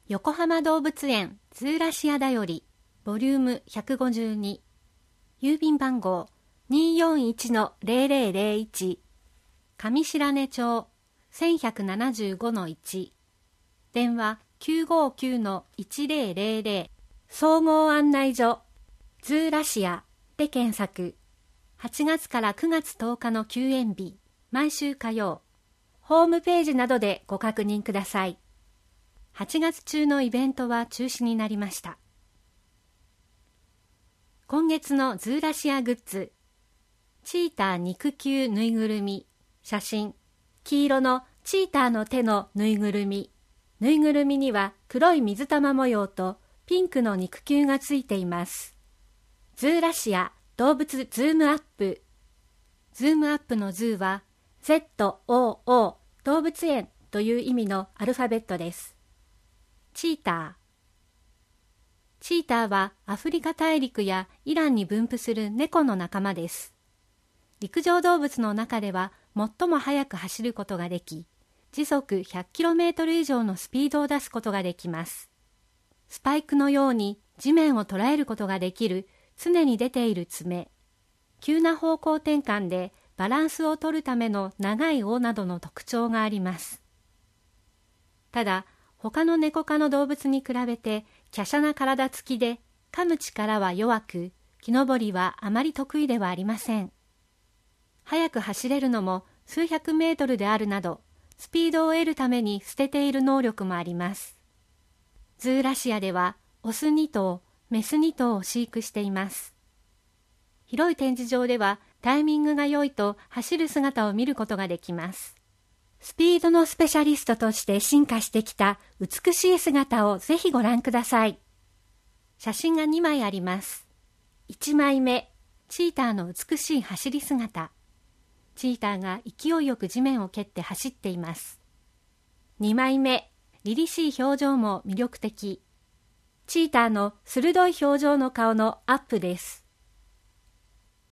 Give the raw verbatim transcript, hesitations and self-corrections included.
横浜動物園ズーラシアだよりボリュームひゃくごじゅうに、郵便番号 にーよんいちのゼロゼロゼロいち、上白根町 せんひゃくななじゅうごのいち、電話 きゅうごきゅうのいちゼロゼロゼロ、総合案内所ズーラシアで検索。はちがつからくがつとおかの休園日、毎週火曜、ホームページなどでご確認ください。はちがつ中のイベントは中止になりました。今月のズーラシアグッズ、チーター肉球ぬいぐるみ、写真、黄色のチーターの手のぬいぐるみ、ぬいぐるみには黒い水玉模様とピンクの肉球がついています。ズーラシア動物ズームアップ。ズームアップのズーは ゼットオーオー 動物園という意味のアルファベットです。チーター。チーターはアフリカ大陸やイランに分布する猫の仲間です。陸上動物の中では最も速く走ることができ、時速 ひゃくキロメートル 以上のスピードを出すことができます。スパイクのように地面を捉えることができる常に出ている爪、急な方向転換でバランスを取るための長い尾などの特徴があります。ただ、他のネコ科の動物に比べて華奢な体つきで噛む力は弱く、木登りはあまり得意ではありません。速く走れるのも数百メートルであるなど、スピードを得るために捨てている能力もあります。ズーラシアではオスに頭、メスに頭を飼育しています。広い展示場ではタイミングが良いと走る姿を見ることができます。スピードのスペシャリストとして進化してきた美しい姿をぜひご覧ください。写真がにまいあります。いちまいめ、チーターの美しい走り姿。チーターが勢いよく地面を蹴って走っています。にまいめ、凛々しい表情も魅力的。チーターの鋭い表情の顔のアップです。